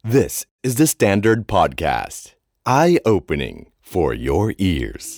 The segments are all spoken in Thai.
This is the Standard Podcast. Eye-opening for your ears.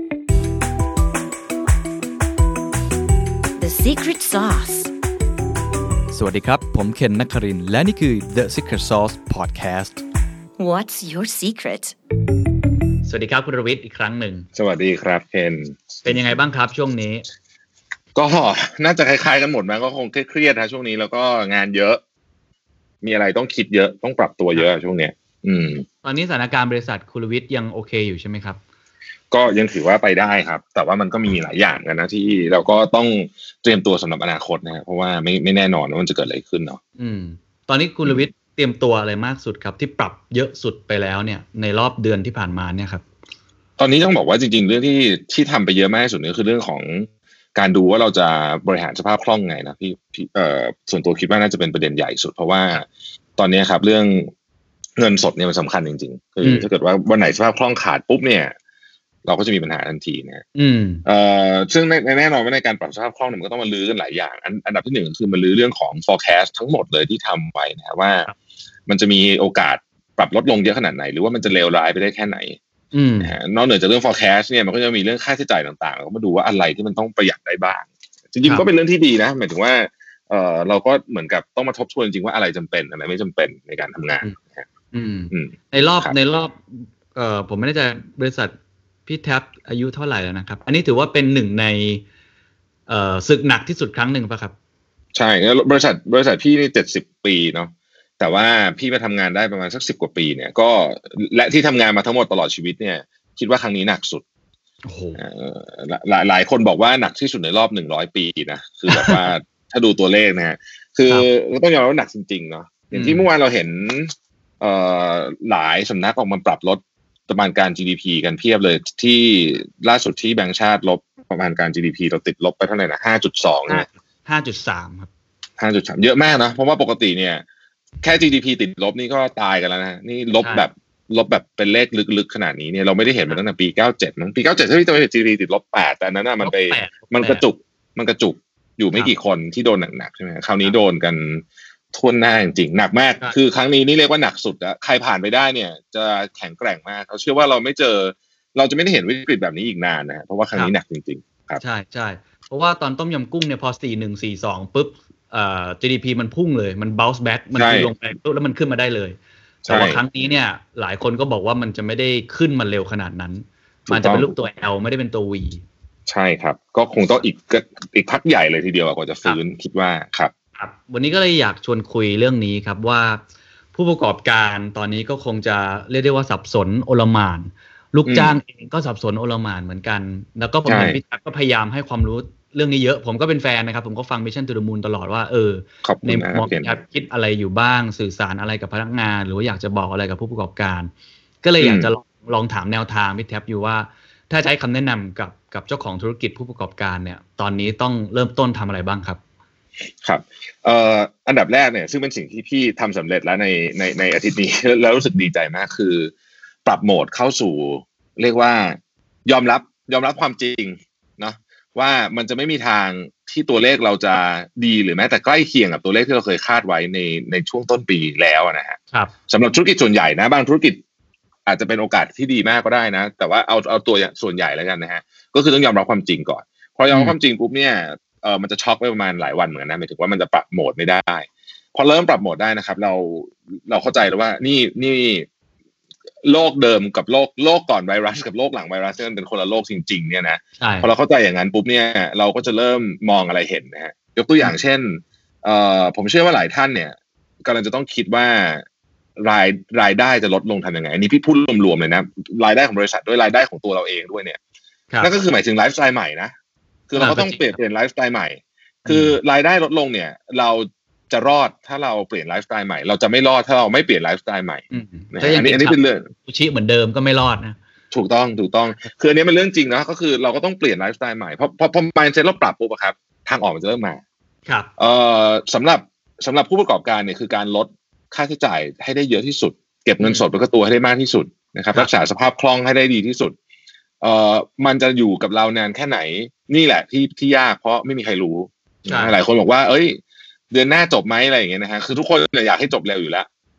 The Secret Sauce. สวัสดีครับผมเคนนครินทร์และนี่คือ The Secret Sauce Podcast. What's your secret? สวัสดีครับคุณรวิทย์อีกครั้งหนึ่งสวัสดีครับเคนเป็นยังไงบ้างครับช่วงนี้ก็น่าจะคล้ายๆกันหมดมั้ยก็คงเครียดๆนะช่วงนี้แล้วก็งานเยอะมีอะไรต้องคิดเยอะต้องปรับตัวเยอะช่วงเนี้ยตอนนี้สถานการณ์บริษัทคุณรวิทย์ยังโอเคอยู่ใช่ไหมครับก็ยังถือว่าไปได้ครับแต่ว่ามันก็มีหลายอย่างกันนะที่เราก็ต้องเตรียมตัวสำหรับอนาคตนะเพราะว่าไม่แน่นอนว่ามันจะเกิดอะไรขึ้นเนาะตอนนี้คุณรวิทย์เตรียมตัวอะไรมากสุดครับที่ปรับเยอะสุดไปแล้วเนี่ยในรอบเดือนที่ผ่านมาเนี่ยครับตอนนี้ต้องบอกว่าจริงๆเรื่องที่ทำไปเยอะมากที่สุดนี่คือเรื่องของการดูว่าเราจะบริหารสภาพคล่องไงนะพี่ส่วนตัวคิดว่าน่าจะเป็นประเด็นใหญ่สุดเพราะว่าตอนนี้ครับเรื่องเงินสดเนี่ยมันสำคัญจริงๆคือถ้าเกิดว่าวันไหนสภาพคล่องขาดปุ๊บเนี่ยเราก็จะมีปัญหาทันทีนะซึ่งแน่นอนว่าในการปรับสภาพคล่องเนี่ยมันก็ต้องมาลื้อกันหลายอย่างอันดับที่หนึ่งคือมันลื้อเรื่องของ forecast ทั้งหมดเลยที่ทำไว้นะว่ามันจะมีโอกาสปรับลดลงเยอะขนาดไหนหรือว่ามันจะเลวร้ายไปได้แค่ไหนนอกเหนือจากเรื่อง forecast เนี่ยมันก็จะมีเรื่องค่าใช้จ่ายต่างๆเราก็มาดูว่าอะไรที่มันต้องประหยัดได้บ้างจริงๆก็เป็นเรื่องที่ดีนะหมายถึงว่าเราก็เหมือนกับต้องมาทบทวนจริงๆว่าอะไรจำเป็นอะไรไม่จำเป็นในการทำงานในรอบผมไม่แน่ใจบริษัทพี่แท็บอายุเท่าไหร่แล้วนะครับอันนี้ถือว่าเป็นหนึ่งในศึกหนักที่สุดครั้งหนึ่งป่ะครับใช่บริษัทพี่นี่70 ปีเนาะแต่ว่าพี่มาทำงานได้ประมาณสัก10 กว่าปีเนี่ยก็และที่ทำงานมาทั้งหมดตลอดชีวิตเนี่ยคิดว่าครั้งนี้หนักสุดหลายคนบอกว่าหนักที่สุดในรอบ100 ปีนะคือแบบว่า ถ้าดูตัวเลขนะฮะคือต้องยอมรับว่าหนักจริงๆเนาะอย่างที่เมื่อวานเราเห็นหลายสำนักออกมาปรับลดประมาณการ GDP กันเพียบเลยที่ล่าสุดที่แบงก์ชาติลบประมาณการ GDP เราติดลบไปเท่าไหร่นะ 5.2 เนี่ย 5.3 ครับ 5.3 เยอะมากนะเพราะว่าปกติเนี่ยแค่ GDP ติดลบนี่ก็ตายกันแล้วนะนี่ลบแบบเป็นเลขลึกๆขนาดนี้เนี่ยเราไม่ได้เห็นมาตั้งแต่ปี97มั้งปี97ที่ตัว GDP ติดลบ8แต่อันนั้นน่ะมันกระจุกอยู่ไม่กี่คนที่โดนหนักๆใช่มั้ยคราวนี้โดนกันทั่วหน้าจริงๆหนักมากคือครั้งนี้นี่เรียกว่าหนักสุดแล้วใครผ่านไปได้เนี่ยจะแข็งแกร่งมากเขาเชื่อว่าเราจะไม่ได้เห็นวิกฤตแบบนี้อีกนานนะเพราะว่าครั้งนี้หนักจริงๆครับใช่ๆเพราะว่าตอนต้มยำกุ้งเนี่ยพอ4142ปุ๊บGDP มันพุ่งเลยมัน bounce back มันลงไปปุ๊บแล้วมันขึ้นมาได้เลยแต่ว่าครั้งนี้เนี่ยหลายคนก็บอกว่ามันจะไม่ได้ขึ้นมาเร็วขนาดนั้นมันจะเป็นรูปตัว L ไม่ได้เป็นตัว V ใช่ครับก็คงต้องอีกพักใหญ่เลยทีเดียวกว่าจะฟื้นคิดว่าครับวันนี้ก็เลยอยากชวนคุยเรื่องนี้ครับว่าผู้ประกอบการตอนนี้ก็คงจะเรียกได้ว่าสับสนโอลหม่านลูกจ้างเองก็สับสนโอลหม่านเหมือนกันแล้วก็ผมเห็นพี่แท็บก็พยายามให้ความรู้เรื่องนี้เยอะผมก็เป็นแฟนนะครับผมก็ฟัง Mission to the Moon ตลอดว่าในมุมมองพี่แท็บคิดอะไรอยู่บ้างสื่อสารอะไรกับพนักงานหรือว่าอยากจะบอกอะไรกับผู้ประกอบการก็เลยอยากจะลองถามแนวทางพี่แท็บอยู่ว่าถ้าใช้คำแนะนำกับเจ้าของธุรกิจผู้ประกอบการเนี่ยตอนนี้ต้องเริ่มต้นทำอะไรบ้างครับครับอันดับแรกเนี่ยซึ่งเป็นสิ่งที่พี่ทำสำเร็จแล้วในอาทิตย์นี้แล้วรู้สึกดีใจมากคือปรับโหมดเข้าสู่เรียกว่ายอมรับความจริงเนาะว่ามันจะไม่มีทางที่ตัวเลขเราจะดีหรือแม้แต่ใกล้เคียงกับตัวเลขที่เราเคยคาดไว้ในช่วงต้นปีแล้วนะฮะสำหรับธุรกิจส่วนใหญ่นะบางธุรกิจอาจจะเป็นโอกาสที่ดีมากก็ได้นะแต่ว่าเอาตัวส่วนใหญ่แล้วกันนะฮะก็คือต้องยอมรับความจริงก่อนพอยอมรับความจริงปุ๊บเนี่ยมันจะช็อกไปประมาณหลายวันเหมือนกันนะหมายถึงว่ามันจะปรับโหมดไม่ได้พอเริ่มปรับโหมดได้นะครับเราเข้าใจแล้วว่านี่โลกเดิมกับโลกก่อนไวรัสกับโลกหลังไวรัสมันเป็นคนละโลกจริงๆเนี่ยนะพอเราเข้าใจอย่างนั้นปุ๊บเนี่ยเราก็จะเริ่มมองอะไรเห็นนะฮะยกตัวอย่างเช่นผมเชื่อว่าหลายท่านเนี่ยกำลังจะต้องคิดว่ารายได้จะลดลงทำยังไงอันนี้พี่พูดรวมๆเลยนะรายได้ของบริษัทด้วยรายได้ของตัวเราเองด้วยเนี่ยนั่นก็คือหมายถึงไลฟ์สไตล์ใหม่นะคือเราก็ต้องเปลี่ยนไลฟ์สไตล์ใหม่คือรายได้ลดลงเนี่ยเราจะรอดถ้าเราเปลี่ยนไลฟ์สไตล์ใหม่เราจะไม่รอดถ้าเราไม่เปลี่ยนไลฟ์สไตล์ใหม่อันนี้เป็นเรื่องซูชิเหมือนเดิมก็ไม่รอดนะถูกต้องคืออันนี้เป็นเรื่องจริงนะก็คือเราก็ต้องเปลี่ยนไลฟ์สไตล์ใหม่เพราะmindset เราปรับปุ๊บครับทางออกมันจะเริ่มมาครับสำหรับผู้ประกอบการเนี่ยคือการลดค่าใช้จ่ายให้ได้เยอะที่สุดเก็บเงินสดไว้กับตัวให้ได้มากที่สุดนะครับรักษาสภาพคล่องให้ได้ดีที่สุดมันจะอยู่กับเรานานแค่ไหนนี่แหละที่ยากเพราะไม่มีใครรู้หลายคนบอกว่าเดือนหน้าจบไหมอะไรอย่างเงี้ยนะฮะคือทุกคนอยากให้จบเร็วอยู่แล้ว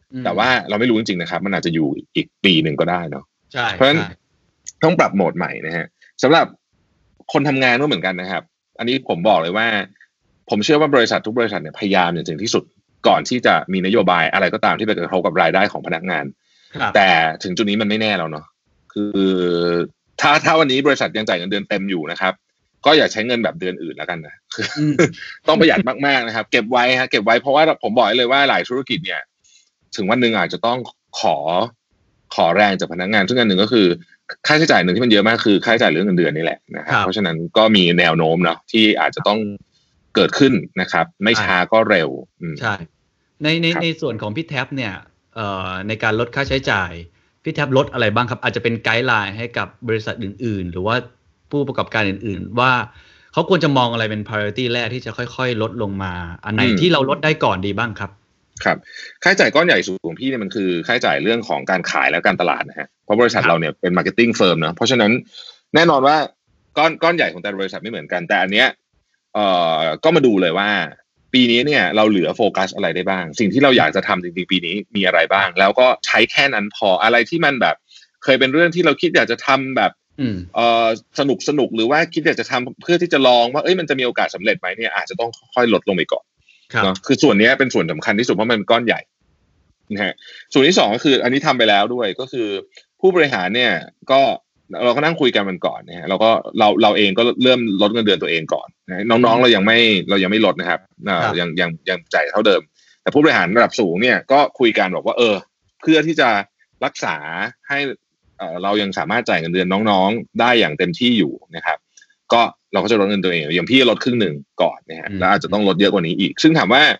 แต่ว่าเราไม่รู้จริงๆนะครับมันอาจจะอยู่อีกปีหนึ่งก็ได้เนาะใช่เพราะฉะนั้นต้องปรับโหมดใหม่นะฮะสำหรับคนทำงานก็เหมือนกันนะครับอันนี้ผมบอกเลยว่าผมเชื่อว่าบริษัททุกบริษัทเนี่ยพยายามอย่างถึงที่สุดก่อนที่จะมีนโยบายอะไรก็ตามที่ไปกระทบกับรายได้ของพนักงานแต่ถึงจุดนี้มันไม่แน่แล้วเนาะคือถ้าวันนี้บริษัทยังจ่ายเงินเดือนเต็มอยู่นะครับก็อย่าใช้เงินแบบเดือนอื่นแล้วกันนะต้องประหยัดมากๆนะครับเก็บไว้ฮะเก็บไว้เพราะว่าผมบอกเลยว่าหลายธุรกิจเนี่ยถึงวันหนึ่งอาจจะต้องขอแรงจากพนักงานซึ่งอันหนึ่งก็คือค่าใช้จ่ายหนึ่งที่มันเยอะมากคือค่าใช้จ่ายเรื่องเงินเดือนนี่แหละนะครับเพราะฉะนั้นก็มีแนวโน้มเนาะที่อาจจะต้องเกิดขึ้นนะครับไม่ช้าก็เร็วใช่ในส่วนของพี่แท็บเนี่ยในการลดค่าใช้จ่ายพี่แท็บลดอะไรบ้างครับอาจจะเป็นไกด์ไลน์ให้กับบริษัทอื่นๆหรือว่าผู้ประกอบการอื่นๆว่าเขาควรจะมองอะไรเป็น priority แรกที่จะค่อยๆลดลงมาอันไหนที่เราลดได้ก่อนดีบ้างครับครับค่าใช้จ่ายก้อนใหญ่สุดของพี่เนี่ยมันคือค่าใช้จ่ายเรื่องของการขายและการตลาดนะฮะเพราะบริษัทเราเนี่ยเป็น marketing firm เนาะเพราะฉะนั้นแน่นอนว่าก้อนใหญ่ของแต่ละบริษัทไม่เหมือนกันแต่อันเนี้ยก็มาดูเลยว่าปีนี้เนี่ยเราเหลือโฟกัสอะไรได้บ้างสิ่งที่เราอยากจะทำจริงๆปีนี้มีอะไรบ้างแล้วก็ใช้แค่นั้นพออะไรที่มันแบบเคยเป็นเรื่องที่เราคิดอยากจะทำแบบสนุกหรือว่าคิดอยากจะทำเพื่อที่จะลองว่ามันจะมีโอกาสสำเร็จไหมเนี่ยอาจจะต้องค่อยลดลงไปก่อนเนาะคือส่วนนี้เป็นส่วนสำคัญที่สุดเพราะมันเป็นก้อนใหญ่นะฮะส่วนที่สองก็คืออันนี้ทำไปแล้วด้วยก็คือผู้บริหารเนี่ยก็เราก็นั่งคุยกันมันก่อนนะฮะเราเองก็เริ่มลดเงินเดือนตัวเองก่อนนะน้องๆเรายังไม่ลดนะครับยังจ่ายเท่าเดิมแต่ผู้บริหารระดับสูงเนี่ยก็คุยกันบอกว่าเพื่อที่จะรักษาให้เรายังสามารถจ่ายเงินเดือนน้องๆได้อย่างเต็มที่อยู่นะครับก็เราก็จะลดเงินตัวเองอย่างพี่ลดครึ่งหนึ่งก่อนนะฮะแล้วอาจจะต้องลดเยอะกว่านี้อีกซึ่งถามว่า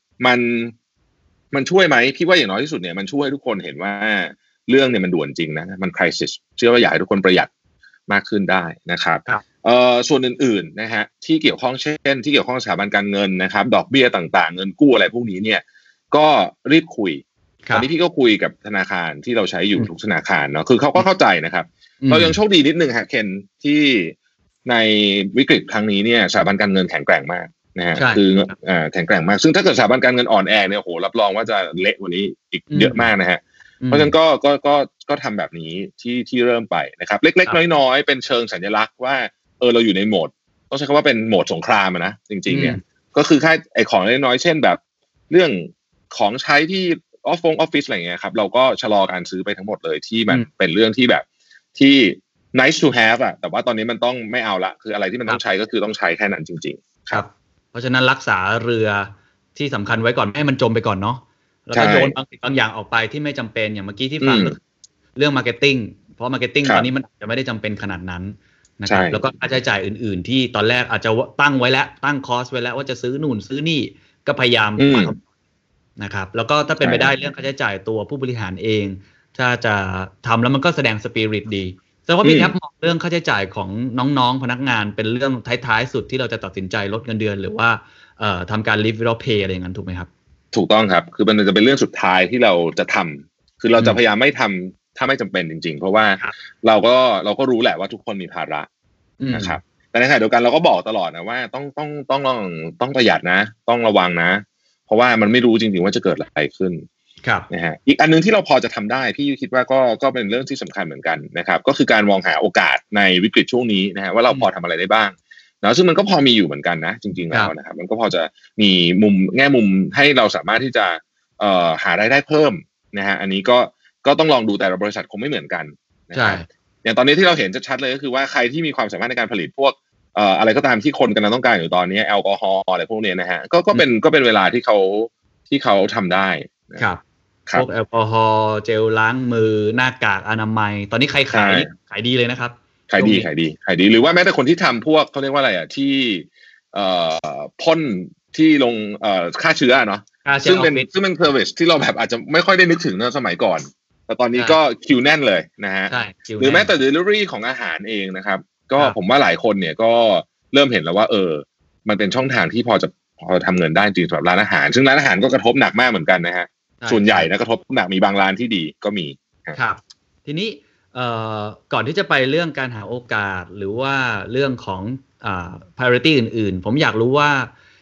มันช่วยไหมพี่ว่าอย่างน้อยที่สุดเนี่ยมันช่วยให้ทุกคนเห็นว่าเรื่องเนี่ยมันด่วนจริงนะมัน crisis เชื่อว่าอยากให้ทุกคนประหยัดมากขึ้นได้นะครับส่วนอื่นๆนะฮะที่เกี่ยวข้องเช่นที่เกี่ยวข้องสถาบันการเงินนะครับดอกเบี้ยต่างๆเงินกู้อะไรพวกนี้เนี่ยก็รีบคุยตอนนี้พี่ก็คุยกับธนาคารที่เราใช้อยู่ทุกธนาคารเนาะคือเขาก็เข้าใจนะครับเรายังโชคดีนิดนึงฮะเคนที่ในวิกฤตครั้งนี้เนี่ยสถาบันการเงินแข็งแกร่งมากนะฮะคือแข็งแกร่งมากซึ่งถ้าเกิดสถาบันการเงินอ่อนแอเนี่ยโหรับรองว่าจะเละกว่านี้อีกเยอะมากนะฮะเพราะฉะนั้นก็ทำแบบนี้ที่เริ่มไปนะครับเล็กๆน้อยๆเป็นเชิงสัญลักษณ์ว่าเราอยู่ในโหมดต้องใช้คำว่าเป็นโหมดสงครามนะจริงๆเนี่ยก็คือค่าไอ้ของเล็กน้อยเช่นแบบเรื่องของใช้ที่ออฟฟิศอะไรเงี้ยครับเราก็ชะลอการซื้อไปทั้งหมดเลยที่มันเป็นเรื่องที่แบบที่ nice to have อะแต่ว่าตอนนี้มันต้องไม่เอาละคืออะไรที่มันต้องใช้ก็คือต้องใช้แค่นั้นจริงๆครับเพราะฉะนั้นรักษาเรือที่สำคัญไว้ก่อนไม่ให้มันจมไปก่อนเนาะแล้วก็โยนบางอย่างออกไปที่ไม่จำเป็นอย่างเมื่อกี้ที่ฟังเรื่อง marketing เพราะ marketing ตอนนี้มันจะไม่ได้จำเป็นขนาดนั้นนะครับแล้วก็ค่าใช้จ่ายอื่นๆที่ตอนแรกอาจจะตั้งไว้แล้วตั้งคอสไว้แล้วว่าจะซื้อนู่นซื้อนี่ก็พยายามนะครับแล้วก็ถ้าเป็นไปได้เรื่องค่าใช้จ่ายตัวผู้บริหารเองถ้าจะทำแล้วมันก็แสดงสปิริตดีแสดงว่าพี่แท็บมองเรื่องค่าใช้จ่ายของน้องๆพนักงานเป็นเรื่องท้ายๆสุดที่เราจะตัดสินใจลดเงินเดือนหรือว่าทำการ live without pay อะไรอย่างนั้นถูกไหมครับถูกต้องครับคือมันจะเป็นเรื่องสุดท้ายที่เราจะทำคือเราจะพยายามไม่ทำถ้าไม่จำเป็นจริงๆเพราะว่าเราก็รู้แหละว่าทุกคนมีภาระนะครับแต่ในขณะเดียวกันเราก็บอกตลอดนะว่าต้องประหยัดนะต้องระวังนะเพราะว่ามันไม่รู้จริงๆว่าจะเกิดอะไรขึ้นนะฮะอีกอันนึงที่เราพอจะทำได้พี่คิดว่าก็เป็นเรื่องที่สำคัญเหมือนกันนะครับก็คือการมองหาโอกาสในวิกฤตช่วงนี้นะฮะว่าเราพอทำอะไรได้บ้างนะซึ่งมันก็พอมีอยู่เหมือนกันนะจริงๆแล้วนะครับมันก็พอจะมีแง่มุมให้เราสามารถที่จะหารายได้เพิ่มนะฮะอันนี้ก็ต้องลองดูแต่ละบริษัทคงไม่เหมือนกันนะครับอย่างตอนนี้ที่เราเห็นชัดๆเลยก็คือว่าใครที่มีความสามารถในการผลิตพวกอะไรก็ตามที่คนกำลังต้องการอยู่ตอนนี้แอลกอฮอล์อะไรพวกนี้นะฮะก็เป็นเวลาที่เขาทำได้ครับพวกแอลกอฮอล์เจลล้างมือหน้ากากอนามัยตอนนี้ใครขายดีเลยนะครับขายดีหรือว่าแม้แต่คนที่ทำพวกเขาเรียกว่าอะไรอ่ะที่พ่นที่ลงฆ่าเชื้อเนาะซึ่งเป็นเซอร์วิสที่เราแบบอาจจะไม่ค่อยได้นึกถึงในสมัยก่อนแต่ตอนนี้ก็คิวแน่นเลยนะฮะหรือแม้แต่ delivery ของอาหารเองนะครับก็ผมว่าหลายคนเนี่ยก็เริ่มเห็นแล้วว่ามันเป็นช่องทางที่พอทำเงินได้จริงสำหรับร้านอาหารซึ่งร้านอาหารก็กระทบหนักมากเหมือนกันนะฮะส่วนใหญ่นะกระทบหนักมีบางร้านที่ดีก็มีครับทีนี้ก่อนที่จะไปเรื่องการหาโอกาสหรือว่าเรื่องของpriority อื่นๆผมอยากรู้ว่า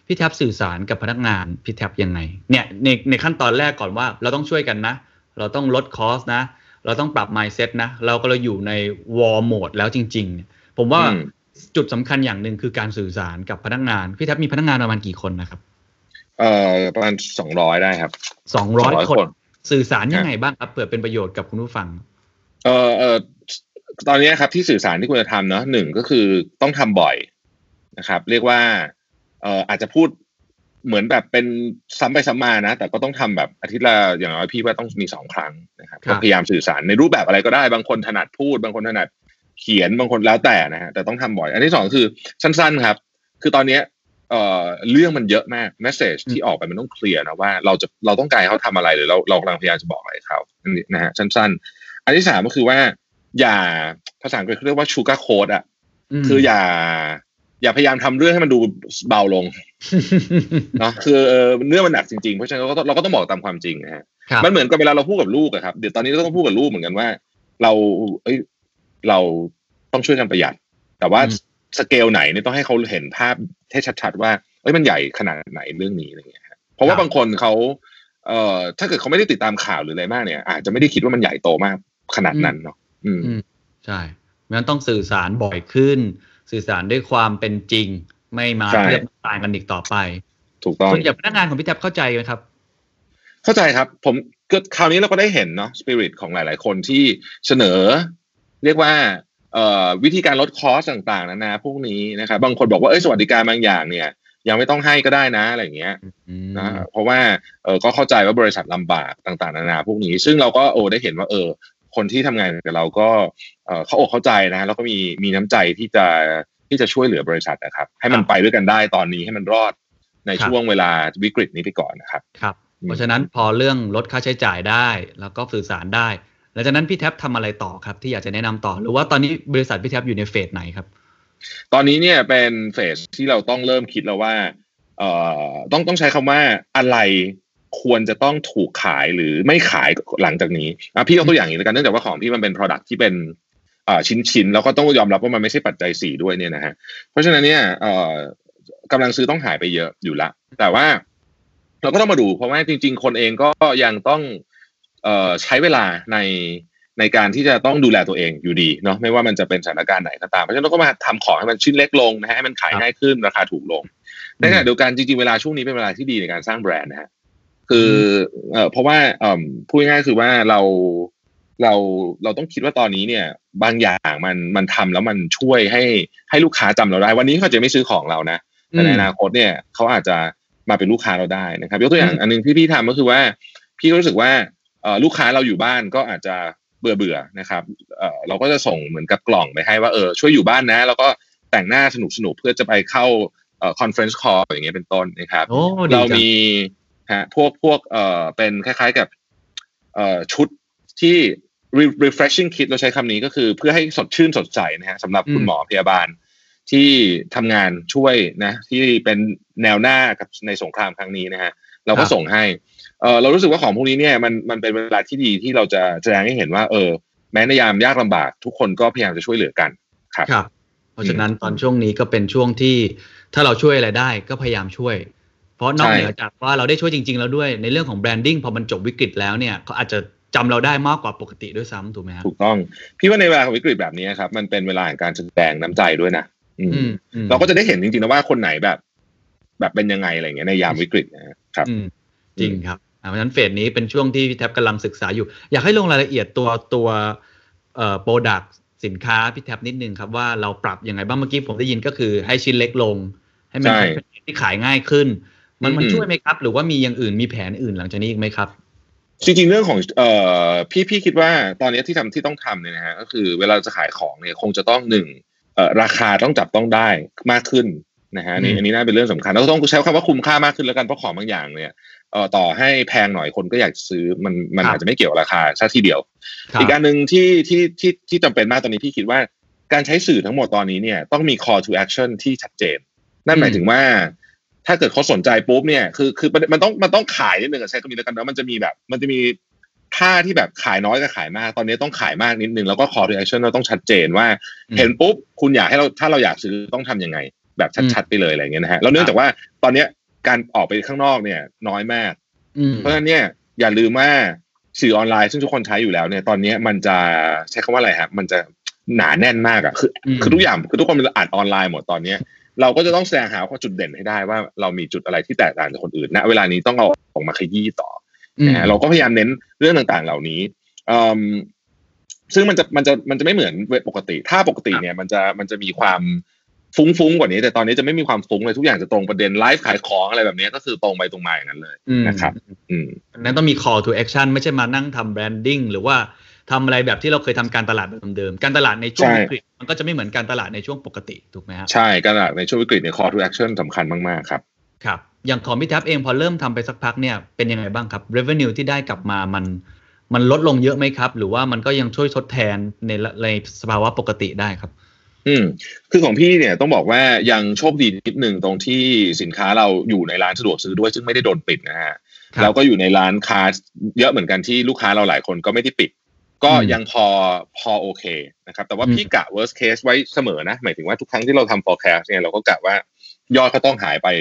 พี่แท็บสื่อสารกับพนักงานพี่แท็บยังไงเนี่ยในขั้นตอนแรกก่อนว่าเราต้องช่วยกันนะเราต้องลดคอสนะเราต้องปรับ mindset นะเราอยู่ใน war mode แล้วจริงๆผมว่าจุดสำคัญอย่างหนึ่งคือการสื่อสารกับพนักงานพี่แท็บมีพนักงานประมาณกี่คนนะครับประมาณ200ได้ครับ 200 คนสื่อสารยังไงบ้างครับเผื่อเป็นประโยชน์กับคุณผู้ฟังตอนนี้ครับที่สื่อสารที่ควรจะทำเนาะ1ก็คือต้องทำบ่อยนะครับเรียกว่าอาจจะพูดเหมือนแบบเป็นซ้ำไปซ้ำมานะแต่ก็ต้องทำแบบอาทิตย์ละอย่างน้อยพี่ว่าต้องมี2ครั้งนะครับก็พยายามสื่อสารในรูปแบบอะไรก็ได้บางคนถนัดพูดบางคนถนัดเขียนบางคนแล้วแต่นะฮะแต่ต้องทำบ่อยอันที่2คือสั้นๆครับคือตอนนี้เรื่องมันเยอะมากเมสเสจที่ออกไปมันต้องเคลียร์นะว่าเราต้องการเขาทำอะไรหรือเรากำลังพยายามจะบอกอะไรเขานะฮะสั้นๆอันที่3ก็คือว่าอย่าภาษาอังกฤษเขาเรียกว่าชูการ์โค้ดอ่ะคืออย่าพยายามทำเรื่องให้มันดูเบาลงเนาะคือเรื่องมันหนักจริงๆเพราะฉะนั้นเราก็ต้องบอกตามความจริงนะฮะมันเหมือนกับเวลาเราพูดกับลูกอะครับเดี๋ยวตอนนี้เราต้องพูดกับลูกเหมือนกันว่าเราต้องช่วยกันประหยัดแต่ว่าสเกลไหนเนี่ยต้องให้เขาเห็นภาพให้ชัดๆว่ามันใหญ่ขนาดไหนเรื่องนี้อะไรเงี้ยเพราะว่าบางคนเขาถ้าเกิดเขาไม่ได้ติดตามข่าวหรืออะไรมากเนี่ยอาจจะไม่ได้คิดว่ามันใหญ่โตมากขนาดนั้นเนาะใช่งั้นต้องสื่อสารบ่อยขึ้นสื่อสารด้วยความเป็นจริงไม่มาเทียบตายกันอีกต่อไปถูกต้องส่วนใหญ่พนักงานของพี่แท็บเข้าใจไหมครับเข้าใจครับผมก็คราวนี้เราก็ได้เห็นเนาะสปิริตของหลายๆคนที่เสนอเรียกว่าวิธีการลดคอสต่างๆนะพวกนี้นะครับบางคนบอกว่าสวัสดิการบางอย่างเนี่ยยังไม่ต้องให้ก็ได้นะอะไรอย่างเงี้ยนะเพราะว่าก็เข้าใจว่าบริษัทลำบากต่างๆนานาพวกนี้ซึ่งเราก็ได้เห็นว่าคนที่ทำงานกับเราก็เขาอกเข้าใจนะแล้วก็มีน้ำใจที่จะช่วยเหลือบริษัทนะครับให้มันไปด้วยกันได้ตอนนี้ให้มันรอดในช่วงเวลาวิกฤตนี้ไปก่อนนะครับครับเพราะฉะนั้นพอเรื่องลดค่าใช้จ่ายได้แล้วก็สื่อสารได้หลังจากนั้นพี่แท็บทำอะไรต่อครับที่อยากจะแนะนำต่อหรือว่าตอนนี้บริษัทพี่แท็บอยู่ในเฟสไหนครับตอนนี้เนี่ยเป็นเฟสที่เราต้องเริ่มคิดแล้วว่าต้องใช้คำว่าอะไรควรจะต้องถูกขายหรือไม่ขายหลังจากนี้พี่ยกตัวอย่างนี้แล้วกันเนื่องจากว่าของพี่มันเป็น product ที่เป็นชิ้นแล้วก็ต้องยอมรับว่ามันไม่ใช่ปัจจัย4ด้วยเนี่ยนะฮะเพราะฉะนั้นเนี่ยกำลังซื้อต้องหายไปเยอะอยู่ละแต่ว่าเราก็ต้องมาดูเพราะว่าจริงๆคนเองก็ยังต้องใช้เวลาในการที่จะต้องดูแลตัวเองอยู่ดีเนาะไม่ว่ามันจะเป็นสถานการณ์ไหนก็ตามเพราะฉะนั้นเราก็มาทำของให้มันชิ้นเล็กลงนะฮะให้มันขายง่ายขึ้นราคาถูกลงในขณะเดียวกันจริงๆเวลาช่วงนี้เป็นเวลาที่ดีในการสร้างแบรนด์นะฮะคือเพราะว่าพูดง่ายๆคือว่าเราต้องคิดว่าตอนนี้เนี่ยบางอย่างมันทำแล้วมันช่วยให้ลูกค้าจำเราได้วันนี้เขาจะไม่ซื้อของเรานะแต่ในอนาคตเนี่ยเขาอาจจะมาเป็นลูกค้าเราได้นะครับยกตัวอย่างอันนึงที่พี่ทำก็คือว่าพี่รู้สึกว่าลูกค้าเราอยู่บ้านก็อาจจะเบื่อนะครับเราก็จะส่งเหมือนกับกล่องไปให้ว่าช่วยอยู่บ้านนะแล้วก็แต่งหน้าสนุกเพื่อจะไปเข้าconference call อย่างเงี้ยเป็นต้นนะครับเรามีพวกเป็นคล้ายๆกับชุดที่ refreshing kit เราใช้คำนี้ก็คือเพื่อให้สดชื่นสดใสนะฮะสำหรับคุณหมอพยาบาลที่ทำงานช่วยนะที่เป็นแนวหน้ากับในสงครามครั้งนี้นะฮะเราก็ส่งให้เรารู้สึกว่าของพวกนี้เนี่ยมันเป็นเวลาที่ดีที่เราจะแสดงให้เห็นว่าแม้ในยามยากลำบากทุกคนก็พยายามจะช่วยเหลือกันครับเพราะฉะนั้นตอนช่วงนี้ก็เป็นช่วงที่ถ้าเราช่วยอะไรได้ก็พยายามช่วยเพราะนอกเหนือจากว่าเราได้ช่วยจริงๆแล้วด้วยในเรื่องของแบรนดิ้งพอมันจบวิกฤตแล้วเนี่ยเขาอาจจะจำเราได้มากกว่าปกติด้วยซ้ำถูกไหมครับถูกต้องพี่ว่าในเวลาของวิกฤตแบบนี้ครับมันเป็นเวลาแห่งการแสดงน้ำใจด้วยนะเราก็จะได้เห็นจริงๆนะว่าคนไหนแบบเป็นยังไงอะไรเงี้ยในยามวิกฤตนะครับจริงครับเพราะฉะนั้นเฟสนี้เป็นช่วงที่พี่แท็บกำลังศึกษาอยู่อยากให้ลงรายละเอียดตัวโปรดักต์สินค้าพี่แท็บนิดนึงครับว่าเราปรับยังไงบ้างเมื่อกี้ผมได้ยินก็คือให้ชิ้นเล็กลงให้มันที่ขายง่ายขึ้นมันช่วยไหมครับหรือว่ามีอย่างอื่นมีแผนอื่นหลังจากนี้อีกไหมครับจริงๆเรื่องของพี่คิดว่าตอนนี้ที่ต้องทำเนี่ยนะฮะก็คือเวลาจะขายของเนี่ยคงจะต้องราคาต้องจับต้องได้มากขึ้นนะฮะนี่อันนี้น่าเป็นเรื่องสำคัญแล้วต้องใช้คำว่าคุ้มค่ามากขึ้นแล้วกันเพราะของบางอย่างเนี่ยต่อให้แพงหน่อยคนก็อยากซื้อมันอาจจะไม่เกี่ยวราคาซะทีเดียวอีกอันนึงที่จำเป็นมากตอนนี้พี่คิดว่าการใช้สื่อทั้งหมดตอนนี้เนี่ยต้องมี call to action ที่ชัดเจนนั่นหมายถึงว่าถ้าเกิดเขาสนใจปุ๊บเนี่ยคือมันต้องขายนิดนึงใช้คำนี้แล้วกันนะมันจะมีท่าที่แบบขายน้อยกับขายมากตอนนี้ต้องขายมากนิดนึงแล้วก็ call to action เราต้องชัดเจนว่าเห็นปุ๊บคุณอยากให้ถ้าเราอยากซื้อต้องทำยังไงแบบชัดๆไปเลยอะไรเงี้ยนะฮะแล้วเนื่องจากว่าตอนนี้การออกไปข้างนอกเนี่ยน้อยมากเพราะฉะนั้นเนี่ยอย่าลืมว่าสื่อออนไลน์ซึ่งทุกคนใช้อยู่แล้วเนี่ยตอนนี้มันจะใช้คำว่าอะไรครับมันจะหนาแน่นมากอ่ะคือทุกอย่างคือทุกคนมันอ่านออนไลน์หมดตอนนี้เราก็จะต้องแสดงหาจุดเด่นให้ได้ว่าเรามีจุดอะไรที่แตกต่างจากคนอื่นณเวลานี้ต้องเอาออกมาขยี้ต่อเราก็พยายามเน้นเรื่องต่างๆเหล่านี้ซึ่งมันจะไม่เหมือนปกติถ้าปกติเนี่ยมันจะมีความฟุ้งกว่านี้แต่ตอนนี้จะไม่มีความฟุ้งเลยทุกอย่างจะตรงประเด็นไลฟ์ขายของอะไรแบบนี้ก็คือตรงไปตรงมาอย่างนั้นเลยนะครับนั้นต้องมี call to action ไม่ใช่มานั่งทำ branding หรือว่าทำอะไรแบบที่เราเคยทำการตลาดแบบเดิมการตลาดในช่วงวิกฤตมันก็จะไม่เหมือนการตลาดในช่วงปกติถูกไหมครับใช่การตลาดในช่วงวิกฤตเนี่ย call to action สำคัญมากๆครับครับอย่างของพี่แท็บเองพอเริ่มทำไปสักพักเนี่ยเป็นยังไงบ้างครับ revenue ที่ได้กลับมามันลดลงเยอะไหมครับหรือว่ามันก็ยังช่วยทดแทนในสภาวะปกติได้ครับคือของพี่เนี่ยต้องบอกว่ายังโชคดีนิดนึงตรงที่สินค้าเราอยู่ในร้านสะดวกซื้อด้วยซึ่งไม่ได้โดนปิดนะฮะเราก็อยู่ในร้านค้าเยอะเหมือนกันที่ลูกค้าเราหลายคนก็ไม่ได้ปิดก็ยังพอโอเคนะครับแต่ว่าพี่กะ worst case ไว้เสมอนะหมายถึงว่าทุกครั้งที่เราทำ forecast เนี่ยเราก็กะว่ายอดก็ต้องหายไป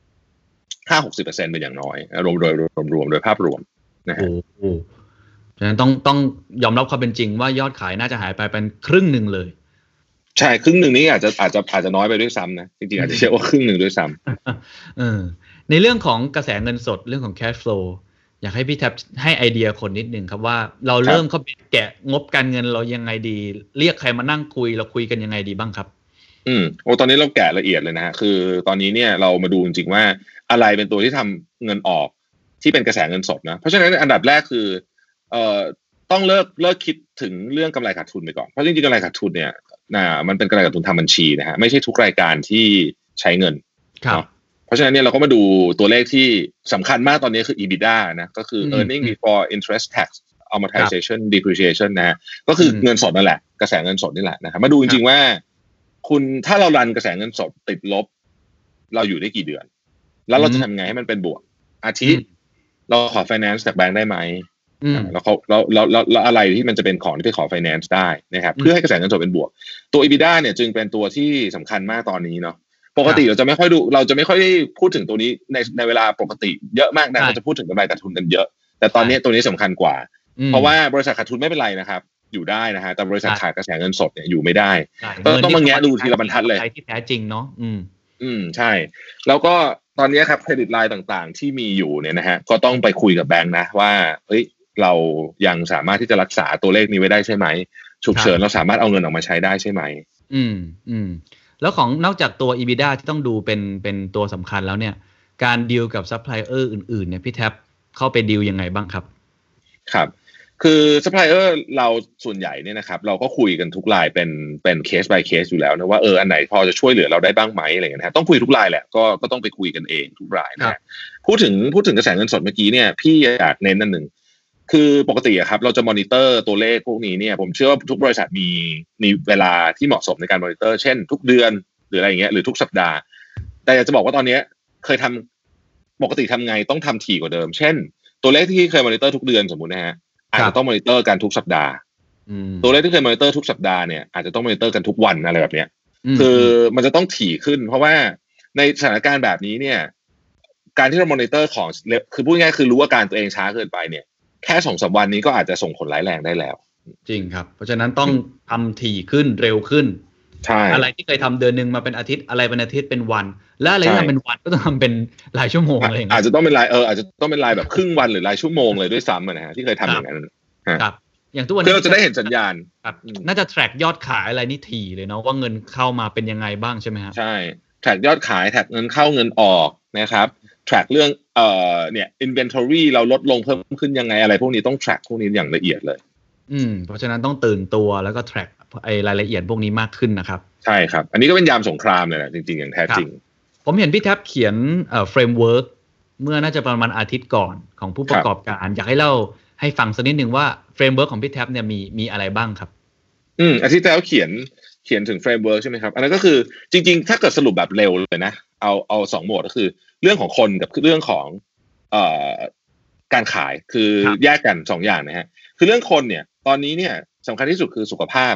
5-60% เป็นอย่างน้อยรวมโดยภาพรวมนะฮะฉะนั้นต้องยอมรับความเป็นจริงว่ายอดขายน่าจะหายไปเป็นครึ่งนึงเลยใช่ครึ่งหนึ่งนี้อาจจะน้อยไปด้วยซ้ำนะจริงๆอาจจะเชื่อว่าครึ่งหนึ่งด้วยซ้ำในเรื่องของกระแสเงินสดเรื่องของ cash flow อยากให้พี่แท็บให้ไอเดียคนนิดนึงครับว่าเราเริ่มเข้าไปแกะงบการเงินเรายังไงดีเรียกใครมานั่งคุยเราคุยกันยังไงดีบ้างครับตอนนี้เราแกะละเอียดเลยนะฮะคือตอนนี้เนี่ยเรามาดูจริงๆว่าอะไรเป็นตัวที่ทำเงินออกที่เป็นกระแสเงินสดนะเพราะฉะนั้นอันดับแรกคือต้องเลิกคิดถึงเรื่องกำไรขาดทุนไปก่อนเพราะจริงๆกำไรขาดทุนเนี่ยมันเป็นกำไรขาดทุนทางบัญชีนะฮะไม่ใช่ทุกรายการที่ใช้เงินครับเพราะฉะนั้นเนี่ยเราก็มาดูตัวเลขที่สำคัญมากตอนนี้คือ EBITDA นะก็คือ earning before interest tax amortization depreciation นะฮะก็คือเงินสดนั่นแหละกระแสเงินสดนี่แหละนะครับมาดูจริงๆว่าคุณถ้าเรารันกระแสเงินสดติดลบเราอยู่ได้กี่เดือนแล้วเราจะทำไงให้มันเป็นบวกอาทิเราขอ finance จากแบงค์ได้ไหมแล้วอะไรที่มันจะเป็นของที่ไปขอ finance ได้นะครับเพื่อให้กระแสเงินสดเป็นบวกตัว EBITDA เนี่ยจึงเป็นตัวที่สำคัญมากตอนนี้เนาะปกติเราจะไม่ค่อยพูดถึงตัวนี้ในเวลาปกติเยอะมากนะเราจะพูดถึงกำไรขาดทุนกันเยอะแต่ตอนนี้ตัวนี้สำคัญกว่าเพราะว่าบริษัทขาดทุนไม่เป็นไรนะครับอยู่ได้นะฮะแต่บริษัทขาดกระแสเงินสดเนี่ยอยู่ไม่ได้ต้องมาแงะดูทีละบรรทัดเลยที่แท้จริงเนาะใช่แล้วก็ตอนนี้ครับเครดิตไลน์ต่างๆที่มีอยู่เนี่ยนะฮะก็ต้องไปคุยกับแบงค์นะว่าเฮ้ยเรายังสามารถที่จะรักษาตัวเลขนี้ไว้ได้ใช่ไหมฉุกเฉินเราสามารถเอาเงินออกมาใช้ได้ใช่ไหมแล้วของนอกจากตัว EBITDA ที่ต้องดูเป็นตัวสำคัญแล้วเนี่ยการดีลกับซัพพลายเออร์อื่นๆเนี่ยพี่แท็บเข้าไปดีลยังไงบ้างครับครับคือซัพพลายเออร์เราส่วนใหญ่เนี่ยนะครับเราก็คุยกันทุกรายเป็นเคส by เคสอยู่แล้วนะว่าอันไหนพอจะช่วยเหลือเราได้บ้างไหมอะไรเงี้ยนะต้องคุยทุกรายแหละก็ต้องไปคุยกันเองทุกรายนะพูดถึงกระแสเงินสดเมื่อกี้เนี่ยพี่อยากเน้นนั่นหนึ่งคือปกติอะครับเราจะมอนิเตอร์ตัวเลขพวกนี้เนี่ยผมเชื่อว่าทุกบริษัทมีเวลาที่เหมาะสมในการมอนิเตอร์เช่นทุกเดือนหรืออะไรอย่างเงี้ยหรือทุกสัปดาห์แต่อยากจะบอกว่าตอนนี้เคยทำปกติทำไงต้องทำถี่กว่าเดิมเช่นตัวเลขที่เคยมอนิเตอร์ทุกเดือนสมมุตินะฮะอาจจะต้องมอนิเตอร์กันทุกสัปดาห์ตัวเลขที่เคยมอนิเตอร์ทุกสัปดาห์เนี่ยอาจจะต้องมอนิเตอร์กันทุกวันอะไรแบบเนี้ยคือมันจะต้องถี่ขึ้นเพราะว่าในสถานการณ์แบบนี้เนี่ยการที่เรามอนิเตอร์ของคือพูดง่ายๆคือรู้ว่าการตัวเองช้าเกินไปเนี่ยแค่ 2-3 วันนี้ก็อาจจะส่งผลร้ายแรงได้แล้วจริงครับเพราะฉะนั้นต้องทำถี่ขึ้นเร็วขึ้นใช่อะไรที่เคยทำเดือนนึงมาเป็นอาทิตย์อะไรเป็นอาทิตย์เป็นวันและอะไรที่ทำเป็นวันก็ต้องทำเป็นรายชั่วโมงอะไรอย่างเงี้ยอาจจะต้องเป็นรายอาจจะต้องเป็นรายแบบครึ่งวันหรือรายชั่วโมงเลยด้วยซ้ำนะฮะที่เคยทำอย่างนั้นครับอย่างทุกวันนี้เราจะได้เห็นสัญญาณครับน่าจะ track ยอดขายอะไรนี่ถี่เลยเนาะว่าเงินเข้ามาเป็นยังไงบ้างใช่ไหมครับใช่ track ยอดขาย track เงินเข้าเงินออกนะครับ track เรื่องเนี่ย inventory เราลดลงเพิ่มขึ้นยังไงอะไรพวกนี้ต้อง track พวกนี้อย่างละเอียดเลยเพราะฉะนั้นต้องตื่นตัวแล้วก็ track รายละเอียดพวกนี้มากขึ้นนะครับใช่ครับอันนี้ก็เป็นยามสงครามเลยนะจริงๆอย่างแท้จริงผมเห็นพี่แท็บเขียนframework เมื่อน่าจะประมาณอาทิตย์ก่อนของผู้ประกอบการอยากให้เล่าให้ฟังสักนิดนึงว่าเฟรมเวิร์คของพี่แท็บเนี่ยมีอะไรบ้างครับอาทิตย์แล้วเขียนถึงเฟรมเวิร์คใช่ไหมครับอันนั้นก็คือจริงๆถ้าเกิดสรุปแบบเร็วเลยนะเอา2โหมดก็คือเรื่องของคนกับเรื่องของการขายคือแยกกัน2อย่างนะฮะคือเรื่องคนเนี่ยตอนนี้เนี่ยสำคัญที่สุดคือสุขภาพ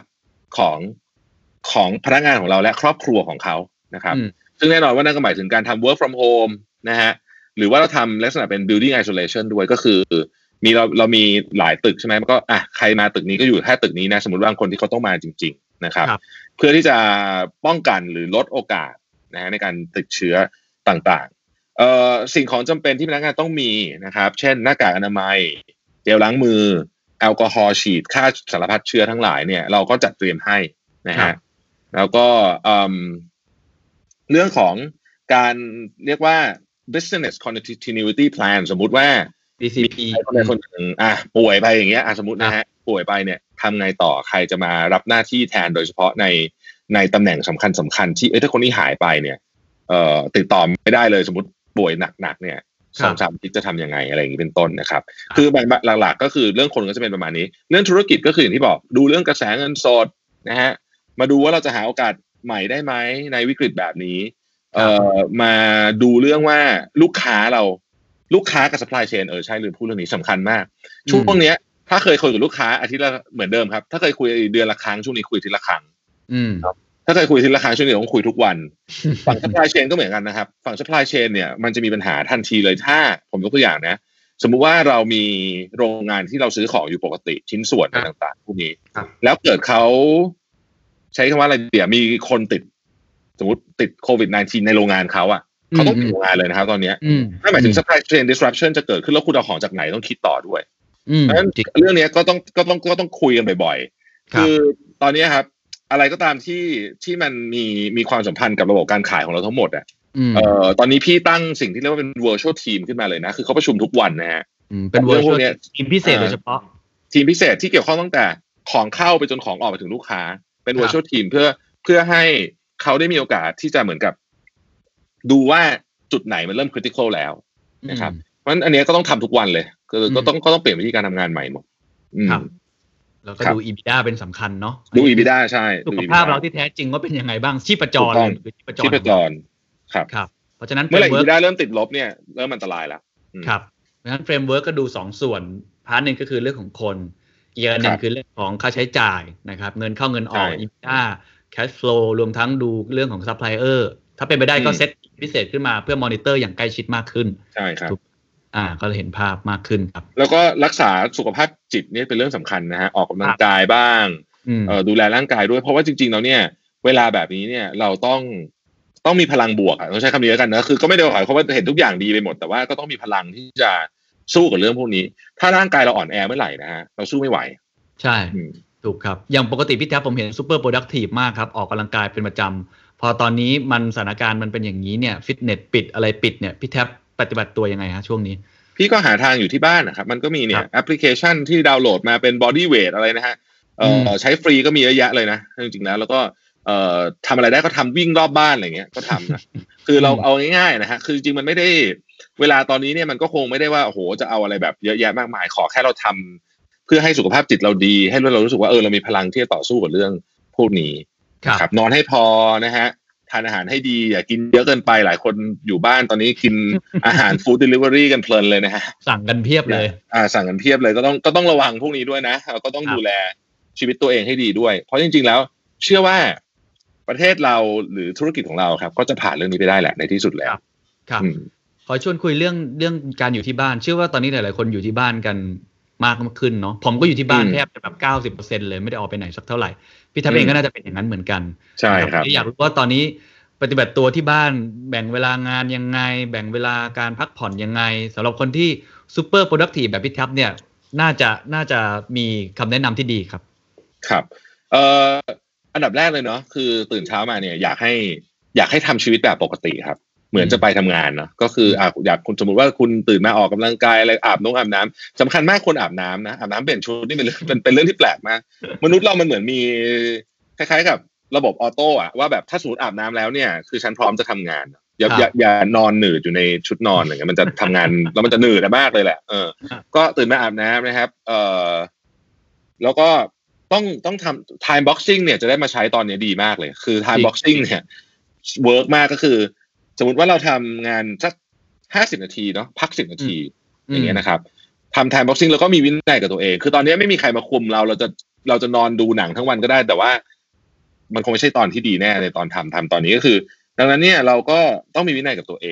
ของพนักงานของเราและครอบครัวของเขานะครับซึ่งแน่นอนว่านั่นก็หมายถึงการทำ work from home นะฮะหรือว่าเราทำลักษณะเป็น building isolation ด้วยก็คือมีเรามีหลายตึกใช่ไหมมันก็ใครมาตึกนี้ก็อยู่แค่ตึกนี้นะสมมติว่าคนที่เขาต้องมาจริงๆนะครับเพื่อที่จะป้องกันหรือลดโอกาสนะฮะในการติดเชื้อต่างๆสิ่งของจำเป็นที่พนักงานต้องมีนะครับเช่นหน้ากากอนามัยเจลล้างมือแอลกอฮอล์ฉีดฆ่าสารพัดเชื้อทั้งหลายเนี่ยเราก็จัดเตรียมให้นะฮะแล้วก็เรื่องของการเรียกว่า business continuity plan สมมุติว่า BCP มีคนหนึ่งป่วยไปอย่างเงี้ยสมมตินะฮะป่วยไปเนี่ยทำไงต่อใครจะมารับหน้าที่แทนโดยเฉพาะในตำแหน่งสำคัญที่ถ้าคนนี้หายไปเนี่ยติดต่อไม่ได้เลยสมมติป่วยหนักๆเนี่ย2-3 อาทิตย์จะทำยังไงอะไรอย่างนี้เป็นต้นนะครับคือหลักๆก็คือเรื่องคนก็จะเป็นประมาณนี้เรื่องธุรกิจก็คืออย่างที่บอกดูเรื่องกระแสเงินสดนะฮะมาดูว่าเราจะหาโอกาสใหม่ได้ไหมในวิกฤตแบบนี้มาดูเรื่องว่าลูกค้ากับ supply chain ใช่หรือพูดเรื่องนี้สำคัญมากช่วงเนี้ยถ้าเคยคุยกับลูกค้าอาทิตย์ละเหมือนเดิมครับถ้าเคยคุยเดือนละครั้งช่วงนี้คุยอาทิตย์ละครั้งถ้าเคยคุยอาทิตย์ละครั้งช่วงนี้ต้องคุยทุกวันฝั่ง supply chain ก็เหมือนกันนะครับฝั่ง supply chain เนี่ยมันจะมีปัญหาทันทีเลยถ้าผมยกตัวอย่างนะสมมุติว่าเรามีโรงงานที่เราซื้อของอยู่ปกติชิ้นส่วนต่างๆพวกนี้แล้วเกิดเขาใช้คำว่าอะไรเดี๋ยวมีคนติดสมมติติดโควิด -19 ในโรงงานเขาเขาต้องปิดโรงงานเลยนะครับตอนนี้ถ้าหมายถึง supply chain disruption จะเกิดขึ้นแล้วคุณเอาของจากไหนต้องคิดต่อด้วยเพราะฉะนั้นเรื่องนี้ก็ต้องคุยกันบ่อยๆคือตอนนี้ครับอะไรก็ตามที่มันมีความสัมพันธ์กับระบบการขายของเราทั้งหมดตอนนี้พี่ตั้งสิ่งที่เรียกว่าเป็น virtual team ขึ้นมาเลยนะคือเขาประชุมทุกวันนะฮะเป็น virtual team พิเศษโดยเฉพาะทีมพิเศษที่เกี่ยวข้องตั้งแต่ของเข้าไปจนของออกไปถึงลูกค้าเป็น virtual team เพื่อให้เขาได้มีโอกาสที่จะเหมือนกับดูว่าจุดไหนมันเริ่ม critical แล้วนะครับเพราะฉะนั้นอันนี้ก็ต้องทำทุกวันเลยก็ต้องเปลี่ยนวิธีการทำงานใหม่หมดครับแล้วก็ดู EBITDA เป็นสำคัญเนาะดู EBITDA ใช่สุขภาพเราที่แท้จริงว่าเป็นยังไงบ้างชีพจรหรือชีพจรครับเพราะฉะนั้นเมื่อไหร่ EBITDA เริ่มติดลบเนี่ยเริ่มอันตรายแล้วครับเพราะฉะนั้นเฟรมเวิร์กก็ดู2ส่วนพาร์ทนึงก็คือเรื่องของคนอีกอันนึงคือเรื่องของค่าใช้จ่ายนะครับเงินเข้าเงินออก EBITDA cash flow รวมทั้งดูเรื่องของ supplier ถ้าเป็นไปได้ก็เซตพิเศษขึ้นมาเพื่อมอนิเตอร์อย่างใกล้ชิดมากขึ้นใช่ครับก็จะเห็นภาพมากขึ้นครับแล้วก็รักษาสุขภาพจิตนี่เป็นเรื่องสำคัญนะฮะออกกำลังกายบ้างดูแลร่างกายด้วยเพราะว่าจริงๆแล้วเนี่ยเวลาแบบนี้เนี่ยเราต้องมีพลังบวกต้องใช้คำนี้แล้วกันนะคือก็ไม่ได้หมายความว่าเห็นทุกอย่างดีไปหมดแต่ว่าก็ต้องมีพลังที่จะสู้กับเรื่องพวกนี้ถ้าร่างกายเราอ่อนแอเมื่อไหร่นะฮะเราสู้ไม่ไหวใช่ถูกครับอย่างปกติพี่แท็บผมเห็นซูเปอร์โปรดักทีฟมากครับออกกำลังกายเป็นประจำพอตอนนี้สถานการณ์มันเป็นอย่างนี้เนี่ยฟิตเนสปิดอะไรปิดเนี่ยพี่แท็บปฏิบัติตัวยังไงฮะช่วงนี้พี่ก็หาทางอยู่ที่บ้านนะครับมันก็มีเนี่ยแอปพลิเคชันที่ดาวน์โหลดมาเป็น body weight อะไรนะฮะใช้ฟรีก็มีเยอะแยะเลยนะจริงๆแล้วก็ทำอะไรได้ก็ทำวิ่งรอบบ้านอะไรเงี้ยก็ทำนะคือเราเอาง่ายๆนะฮะคือจริงๆมันไม่ได้เวลาตอนนี้เนี่ยมันก็คงไม่ได้ว่าโอ้โหจะเอาอะไรแบบเยอะแยะมากมายขอแค่เราทำเพื่อให้สุขภาพจิตเราดีให้เรารู้สึกว่าเรามีพลังที่จะต่อสู้กับเรื่องพวกนี้ครับนอนให้พอนะฮะทานอาหารให้ดีอย่ากินเยอะเกินไปหลายคนอยู่บ้านตอนนี้กินอาหารฟู้ดเดลิเวอรี่กันเพลินเลยนะฮะสั่งกันเพียบเลยสั่งกันเพียบเลยก็ต้องระวังพวกนี้ด้วยนะก็ต้องดูแลชีวิตตัวเองให้ดีด้วยเพราะจริงๆแล้วเชื่อว่าประเทศเราหรือธุรกิจของเราครับก็จะผ่านเรื่องนี้ไปได้แหละในที่สุดแล้วครับขอชวนคุยเรื่องการอยู่ที่บ้านเชื่อว่าตอนนี้หลายๆคนอยู่ที่บ้านกันมากขึ้นเนาะผมก็อยู่ที่บ้านแทบจะแบบ 90% เลยไม่ได้ออกไปไหนสักเท่าไหร่พี่ทัพเองก็น่าจะเป็นอย่างนั้นเหมือนกันใช่ครับอยากรู้ว่าตอนนี้ปฏิบัติตัวที่บ้านแบ่งเวลางานยังไงแบ่งเวลาการพักผ่อนยังไงสำหรับคนที่ซูเปอร์โปรดักทีฟแบบพี่ทัพเนี่ยน่าจะมีคำแนะนำที่ดีครับครับอันดับแรกเลยเนาะคือตื่นเช้ามาเนี่ยอยากให้ทำชีวิตแบบปกติครับเหมือนจะไปทำงานเนาะก็คืออยากคุณสมมติว่าคุณตื่นมาออกกำลังกายอะไรอาบน้ำสำคัญมากคนอาบน้ำนะอาบน้ำเปลี่ยนชุดนี่เป็นเรื่องที่แปลกมากมนุษย์เรามันเหมือนมีคล้ายๆกับระบบออโต้ว่าแบบถ้าสมมติอาบน้ำแล้วเนี่ยคือฉันพร้อมจะทำงานอย่านอนหนืดอยู่ในชุดนอนอะไรเงี้ยมันจะทำงานแล้วมันจะหนืดมากเลยแหละก็ตื่นมาอาบน้ำนะครับแล้วก็ต้องทำ time boxing เนี่ยจะได้มาใช้ตอนนี้ดีมากเลยคือ time boxing เนี่ยเวิร์กมากก็คือสมมติว่าเราทำงานสัก50 นาทีเนาะพัก10 นาทีอย่างเงี้ยนะครับทำ time boxing แล้วก็มีวินัยกับตัวเองคือตอนนี้ไม่มีใครมาคุมเราจะนอนดูหนังทั้งวันก็ได้แต่ว่ามันคงไม่ใช่ตอนที่ดีแน่ในตอนทำตอนนี้ก็คือดังนั้นเนี่ยเราก็ต้องมีวินัยกับตัวเอง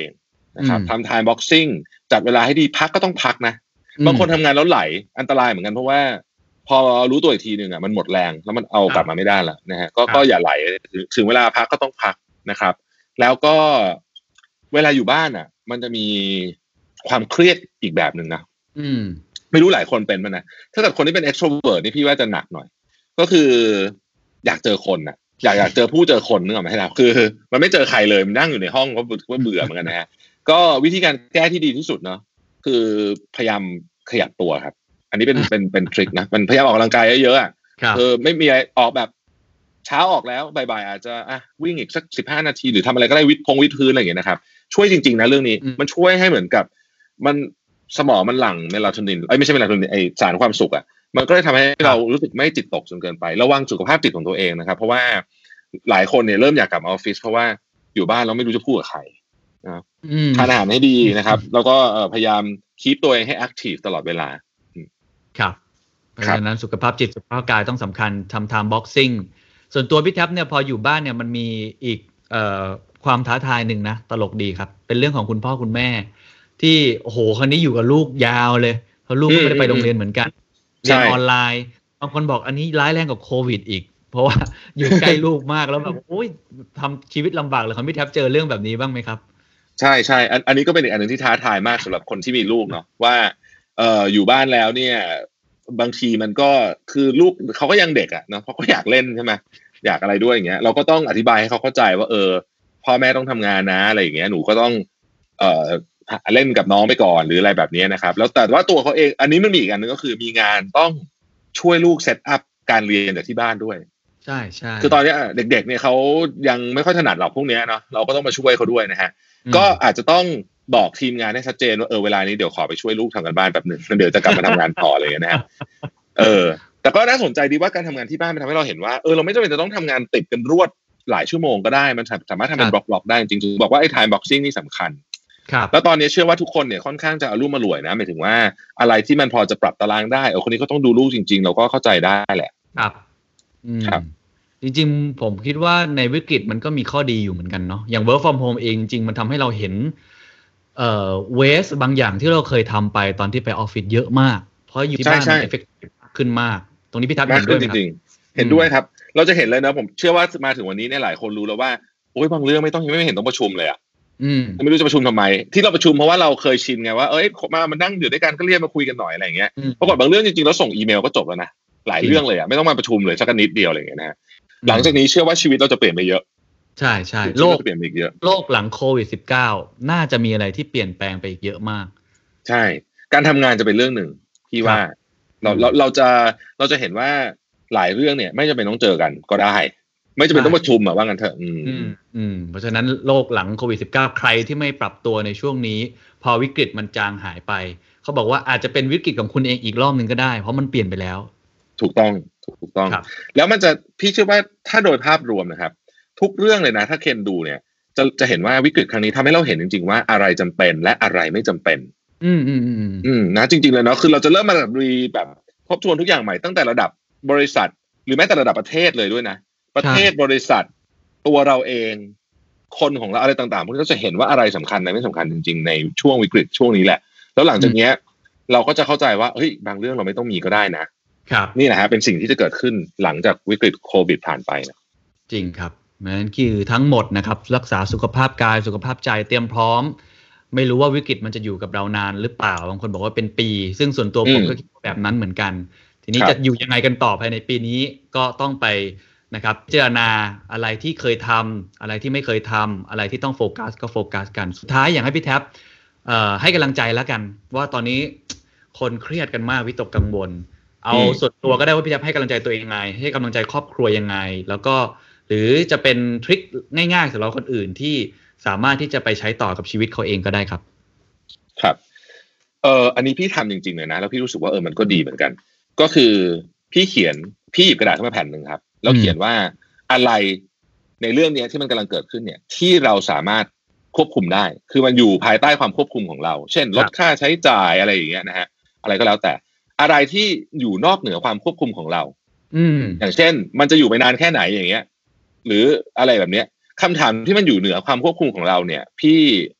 นะครับทำ time boxing จัดเวลาให้ดีพักก็ต้องพักนะบางคนทำงานแล้วไหลอันตรายเหมือนกันเพราะว่าพอรู้ตัวอีกทีนึงมันหมดแรงแล้วมันเอากลับมาไม่ได้ละนะฮะก็อย่าไหลถึงเวลาพักก็ต้องพักนะครับแล้วก็เวลาอยู่บ้านมันจะมีความเครียดอีกแบบนึงนะไม่รู้หลายคนเป็นมั้ยนะถ้าเกิดคนที่เป็น extrovert นี่พี่ว่าจะหนักหน่อยก็คืออยากเจอคนอยากเจอผู้เจอคนนึกออกไหมครับคือมันไม่เจอใครเลยมันนั่งอยู่ในห้องก็เบื่อเหมือนกันนะฮะก็วิธีการแก้ที่ดีที่สุดเนาะคือพยายามขยับตัวครับอันนี้เป็นทริคนะมันพยายามออกกำลังกายเยอะๆไม่มีอะไรออกแบบเช้าออกแล้วบ่ายๆอาจจะวิ่งอีกสัก15นาทีหรือทำอะไรก็ได้วิดพื้นอะไรอย่างเงี้ยนะครับช่วยจริงๆนะเรื่องนี้มันช่วยให้เหมือนกับมันสมองมันหลั่งเมลาโทนินไม่ใช่เมลาโทนินไอสารความสุขมันก็เลยทำให้เรารู้สึกไม่จิตตกจนเกินไประวังสุขภาพจิตของตัวเองนะครับเพราะว่าหลายคนเนี่ยเริ่มอยากกลับมาออฟฟิศเพราะว่าอยู่บ้านเราไม่รู้จะพูดกับใครนะทานอาหารให้ดีนะครับแล้วก็พยายามคีปตัวเองให้แอคทีฟตลอดเวลาครับเพราะฉะนั้นสุขภาพจิตสุขภาพกายต้องสำคัญทำ time boxing ส่วนตัวพี่แท็บเนี่ยพออยู่บ้านเนี่ยมันมีอีกความท้าทายหนึ่งนะตลกดีครับเป็นเรื่องของคุณพ่อคุณแม่ที่โอ้โหคราวนี้อยู่กับลูกยาวเลยเพราะลูกก็ไม่ได้ไปโรงเรียนเหมือนกันเรียนออนไลน์บางคนบอกอันนี้ร้ายแรงกว่าโควิดอีกเพราะว่าอยู่ใกล้ลูกมากแล้วแบบโอ้ยทำชีวิตลำบากเลยครับพี่แท็บเจอเรื่องแบบนี้บ้างไหมครับใช่ใช่อันนี้ก็เป็นอีกอันนึงที่ท้าทายมากสำหรับคนที่มีลูกเนาะว่าอยู่บ้านแล้วเนี่ยบางทีมันก็คือลูกเขาก็ยังเด็กเนาะเขาก็อยากเล่นใช่ไหมอยากอะไรด้วยอย่างเงี้ยเราก็ต้องอธิบายให้เขาเข้าใจว่าพ่อแม่ต้องทำงานนะอะไรอย่างเงี้ยหนูก็ต้องเล่นกับน้องไปก่อนหรืออะไรแบบนี้นะครับแล้วแต่ว่าตัวเขาเองอันนี้มันมีอีกอันนึงก็คือมีงานต้องช่วยลูกเซตอัพการเรียนจากที่บ้านด้วยใช่ใช่คือตอนนี้เด็กๆเนี่ยเขายังไม่ค่อยถนัดหรอกพวกนี้เนาะเราก็ต้องมาช่วยเขาด้วยนะฮะก็อาจจะต้องบอกทีมงานให้ชัดเจนว่าเวลานี้เดี๋ยวขอไปช่วยลูกทำกันบ้านแป๊บนึงเดี๋ยวจะกลับมาทำงานต่อเลยนะฮะแต่ก็น่าสนใจดีว่าการทำงานที่บ้านมันทำให้เราเห็นว่าเราไม่จำเป็นจะต้องทำงานติดกันรวดหลายชั่วโมงก็ได้มันสามารถทำเป็นบล็อกๆได้จริงๆบอกว่าไอ้ time boxing นี่สำคัญแล้วตอนนี้เชื่อว่าทุกคนเนี่ยค่อนข้างจะอารมณ์อร่วยนะหมายถึงว่าอะไรที่มันพอจะปรับตารางได้คนนี้เขาต้องดูลูกจริงๆเราก็เข้าใจได้แหละครับจริงๆผมคิดว่าในวิกฤตมันก็มีข้อดีอยู่เหมือนกันเนาะอย่าง work from home เองจริงมันทำให้เราเห็นเวสบางอย่างที่เราเคยทำไปตอนที่ไปออฟฟิศเยอะมากเพราะอยู่ที่บ้านมันเอฟเฟกติฟขึ้นมากตรงนี้พี่ทัศน์เห็นด้วยไหมครับเห็นด้วยครับเราจะเห็นเลยนะผมเชื่อว่ามาถึงวันนี้เนี่ยหลายคนรู้แล้วว่าโอ้ยบางเรื่องไม่เห็นต้องประชุมเลยไม่รู้จะประชุมทำไมที่เราประชุมเพราะว่าเราเคยชินไงว่ามานั่งอยู่ด้วยกันก็เรียกมาคุยกันหน่อยอะไรอย่างเงี้ยปรากฏบางเรื่องจริงๆแล้วส่งอีเมลก็จบแล้วนะหลายเรื่องเลยไม่ต้องมาประชุมเลยสักนิดเดียวอะไรอย่างเงี้ยนะหลังจากนี้เชื่อว่าชีวิตเราจะเปลี่ยนไปเยอะใช่ใช่โลกเปลี่ยนไปอีกเยอะโลกหลังโควิด-19 น่าจะมีอะไรที่เปลี่ยนแปลงไปอีกเยอะมากใช่การทำงานจะเป็นเรื่องหนึ่งพี่ว่าเราจะเห็นว่าหลายเรื่องเนี่ยไม่จำเป็นต้องเจอกันก็ได้ไม่จำเป็นต้องประชุมว่างั้นเถอะเพราะฉะนั้นโลกหลังโควิด-19 ใครที่ไม่ปรับตัวในช่วงนี้พอวิกฤตมันจางหายไปเขาบอกว่าอาจจะเป็นวิกฤตของคุณเองอีกรอบนึงก็ได้เพราะมันเปลี่ยนไปแล้วถูกต้องแล้วมันจะพี่เชื่อว่าถ้าโดยภาพรวมนะครับทุกเรื่องเลยนะถ้าเคนดูเนี่ยจะเห็นว่าวิกฤตครั้งนี้ทำให้เราเห็นจริงๆว่าอะไรจำเป็นและอะไรไม่จำเป็นนะจริงๆเลยเนาะคือเราจะเริ่มมาแบบทบทวนทุกอย่างใหม่ตั้งแต่ระดับบริษัทหรือแม้แต่ระดับประเทศเลยด้วยนะประเทศบริษัทตัวเราเองคนของเราอะไรต่างๆพวกนี้ก็จะเห็นว่าอะไรสำคัญอะไรไม่สำคัญจริงๆในช่วงวิกฤตช่วงนี้แหละแล้วหลังจากนี้เราก็จะเข้าใจว่าเฮ้ยบางเรื่องเราไม่ต้องมีก็ได้นะครับนี่แหละฮะเป็นสิ่งที่จะเกิดขึ้นหลังจากวิกฤตโควิดผ่านไปนะจริงครับนั่นคือทั้งหมดนะครับรักษาสุขภาพกายสุขภาพใจเตรียมพร้อมไม่รู้ว่าวิกฤตมันจะอยู่กับเรานานหรือเปล่าบางคนบอกว่าเป็นปีซึ่งส่วนตัวผมก็คิดแบบนั้นเหมือนกันทีนี้จะอยู่ยังไงกันต่อภายในปีนี้ก็ต้องไปนะครับพิจารณาอะไรที่เคยทำอะไรที่ไม่เคยทำอะไรที่ต้องโฟกัสก็โฟกัสกันสุดท้ายอยากให้พี่แท็บให้กำลังใจแล้วกันว่าตอนนี้คนเครียดกันมากวิตกกังวลเอาส่วนตัวก็ได้ว่าพี่แท็บให้กำลังใจตัวเองยังไงให้กำลังใจครอบครัวยังไงแล้วก็หรือจะเป็นทริคง่ายๆสำหรับคนอื่นที่สามารถที่จะไปใช้ต่อกับชีวิตเขาเองก็ได้ครับครับอันนี้พี่ทำจริงๆเลยนะแล้วพี่รู้สึกว่ามันก็ดีเหมือนกันก็คือพี่หยิบกระดาษขึ้นมาแผ่นนึงครับแล้วเขียนว่าอะไรในเรื่องนี้ที่มันกำลังเกิดขึ้นเนี่ยที่เราสามารถควบคุมได้คือมันอยู่ภายใต้ความควบคุมของเราเช่นลดค่าใช้จ่ายอะไรอย่างเงี้ยนะฮะอะไรก็แล้วแต่อะไรที่อยู่นอกเหนือความควบคุมของเราอย่างเช่นมันจะอยู่ไปนานแค่ไหนอย่างเงี้ยหรืออะไรแบบเนี้ยคำถามที่มันอยู่เหนือความควบคุมของเราเนี่ยพี่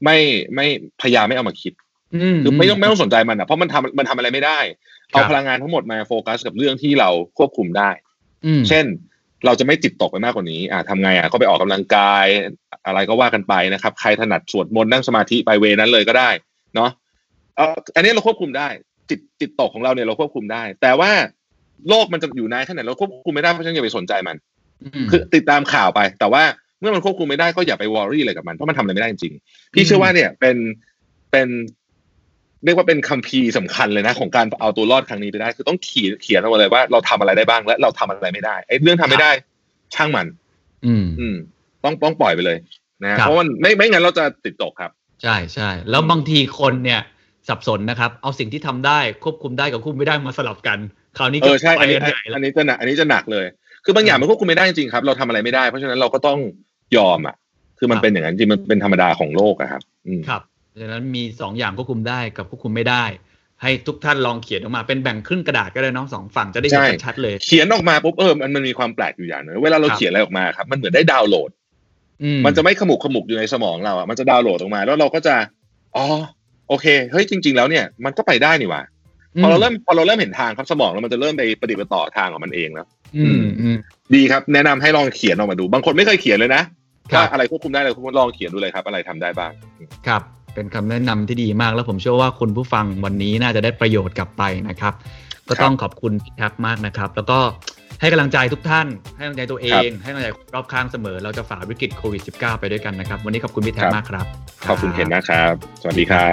ไม่พยายามไม่เอามาคิดคือไม่ต้องสนใจมันเพราะมันทำอะไรไม่ได้เอาพลังงานทั้งหมดมาโฟกัสกับเรื่องที่เราควบคุมได้เช่นเราจะไม่จิตตกไปมากกว่านี้ทำไงก็ไปออกกำลังกายอะไรก็ว่ากันไปนะครับใครถนัดสวดมนต์นั่งสมาธิไปเวนั้นเลยก็ได้เนาะอันนี้เราควบคุมได้จิตตกของเราเนี่ยเราควบคุมได้แต่ว่าโลกมันจะอยู่ในขนาดเราควบคุมไม่ได้เพราะฉะนั้นอย่าไปสนใจมันคือติดตามข่าวไปแต่ว่าเมื่อมันควบคุมไม่ได้ก็อย่าไปวอรี่อะไรกับมันเพราะมันทำอะไรไม่ได้จริงๆพี่เชื่อว่าเนี่ยเป็นเรียกว่าเป็นคัมภีร์สำคัญเลยนะของการเอาตัวรอดครั้งนี้ไปได้คือต้องเขียนเอาไว้เลยว่าเราทำอะไรได้บ้างและเราทำอะไรไม่ได้ไอ้เรื่องทำไม่ได้ช่างมันต้องปล่อยไปเลยนะเพราะว่าไม่งั้นเราจะติดตกครับใช่ใช่แล้วบางทีคนเนี่ยสับสนนะครับเอาสิ่งที่ทำได้ควบคุมได้กับควบคุมไม่ได้มาสลับกันคราวนี้ก็ใช่อันนี้จะหนักเลยคือบางอย่างมันควบคุมไม่ได้จริงๆครับเราทำอะไรไม่ได้เพราะฉะนั้นเราก็ต้องยอมคือมันเป็นอย่างนั้นจริงมันเป็นธรรมดาของโลกครับครับดังนั้นมี2อย่างควบคุมได้กับควบคุมไม่ได้ให้ทุกท่านลองเขียนออกมาเป็นแบ่งครึ่งกระดาษก็ได้น้อง2ฝั่งจะได้เห็นชัดเลยเขียนออกมาปุ๊บมันมีความแปลกอยู่อย่างนึงเวลาเราเขียนอะไรออกมาครับมันเหมือนได้ดาวน์โหลดมันจะไม่ขมุกอยู่ในสมองเรามันจะดาวน์โหลดออกมาแล้วเราก็จะโอเคเฮ้ยจริงๆแล้วเนี่ยมันก็ไปได้นี่หว่าพอเราเริ่มเห็นทางครับสมองเรามันจะเริ่มไปปฏิบัติต่อทางของมันเองแล้วดีครับแนะนำให้ลองเขียนออกมาดูบางคนไม่เคยเขียนเลยนะว่าอะไรควบคุมได้อะไรควบคุมลองเขียนดูเลยครับอะไรทำได้บ้างครับเป็นคำแนะนำที่ดีมากแล้วผมเชื่อว่าคุณผู้ฟังวันนี้น่าจะได้ประโยชน์กลับไปนะครับก็ต้องขอบคุณพี่แท็บมากนะครับแล้วก็ให้กำลังใจทุกท่านให้กำลังใจตัวเองให้กำลังใจรอบข้างเสมอเราจะฝ่าวิกฤตโควิด -19 ไปด้วยกันนะครับวันนี้ขอบคุณพี่แท็บมากครับขอบคุณเคนมากครับสวัสดีครับ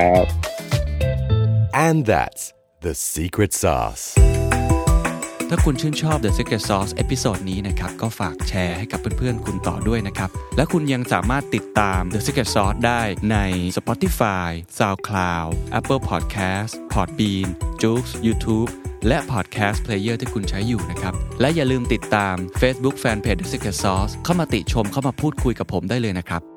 And that's the secret sauce ถ้าคุณชื่นชอบ The Secret Sauce เอพิโซดนี้นะครับก็ฝากแชร์ให้กับเพื่อนๆคุณต่อด้วยนะครับและคุณยังสามารถติดตาม The Secret Sauce ได้ใน Spotify, SoundCloud, Apple Podcast, Podbean, Joox, YouTube และ Podcast Player ที่คุณใช้อยู่นะครับและอย่าลืมติดตาม Facebook Fanpage The Secret Sauce เข้ามาติชมเข้ามาพูดคุยกับผมได้เลยนะครับ